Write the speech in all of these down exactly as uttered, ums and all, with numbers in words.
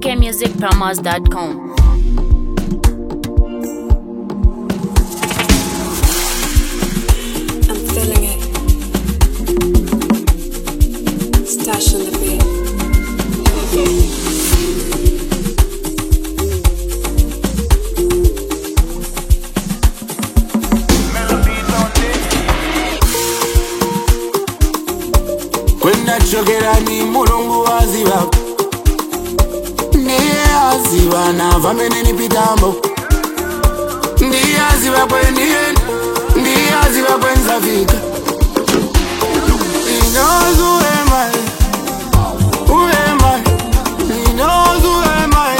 k music promos dot com. I'm feeling it. Stash on the beat. Kwenda chokera ni mulungu waziva ndiye aziva nava mene nipitambo ndiye aziva kwendienda ndiye aziva kwenzafika. He knows who am I, who am I, he knows who am I,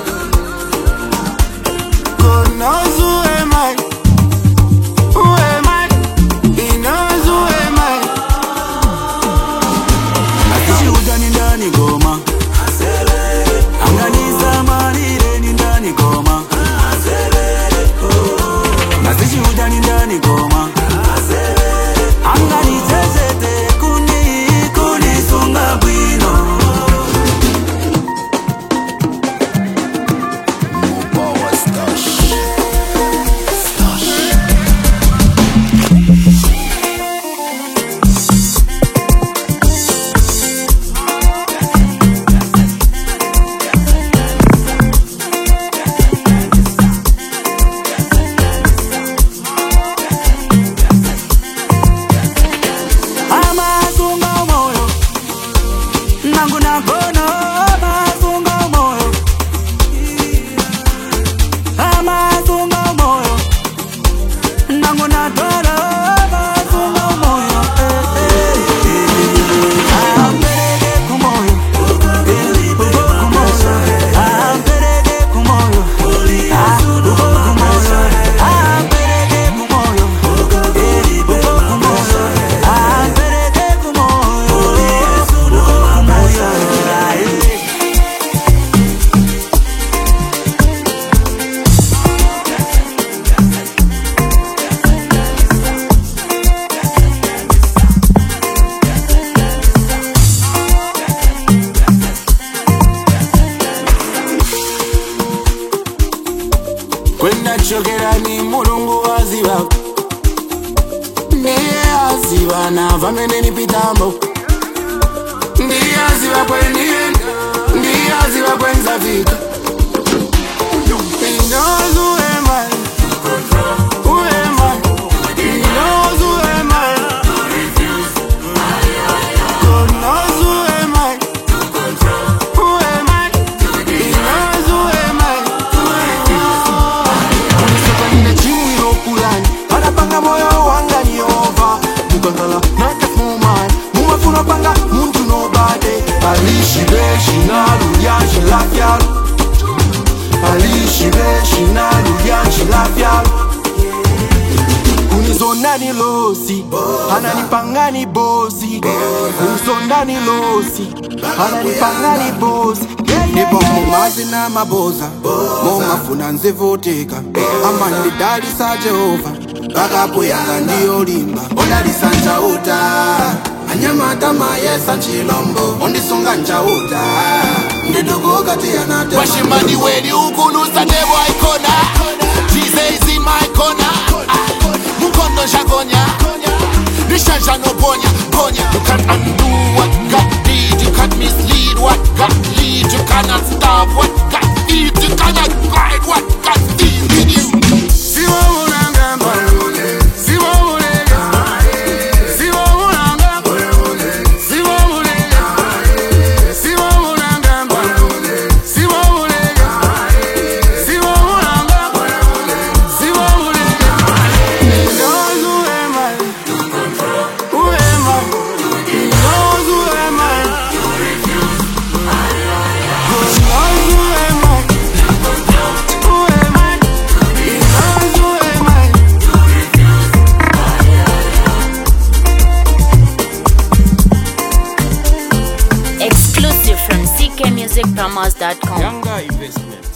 God knows who am I, who am I, he knows who am I. Akishuta ni ndani goma, anganiza malire ni ndani goma, nasishuta ni ndani goma, angani tezete kuni kuni sunga bwino. Mobawa stash, stash. Kwenda chokera ni mulungu waziva ndiye aziva nava mene nipitambo ndiye aziva kwendienda ndiye aziva kwenzafika. He knows who am I, who am I, he knows who am I, God knows who am I, who am I, he knows who am I. Unisopande chini rokulani anapanga moyo wanga ni over mukangala nakafumani mumafuna panga muntu nobody alishi beshi nalu yanshi lafyalo alishi beshi nalu yanshi lafyalo unizonani losi ananipangani bosi unizonani losi ananipangani bosi nipo mumazi na maboza momafuna nzivoteka amandidalisa Jehova bakapo yanga ndiyo limba odalisa njauta anyamata mayesa nchilombo ondisunga njauta ndidugu kati yanate Washimani weni ukunusa nebo aikona Jesus is in my corner Mukondo shagonya Nishanja no bonya bonya You can't undo what God did You can't mislead what God lead You cannot stop what God did You cannot guide what God did in you. Siwa unangamba Siwa ulega Siwa unangamba Siwa ulega Siwa unangamba Siwa ulega Siwa unangamba Siwa ulega. He knows who am I, who am I, he knows who am I, God knows who am I, who am I, he knows who am I. Exclusive from c k music promos dot com. Younger investment.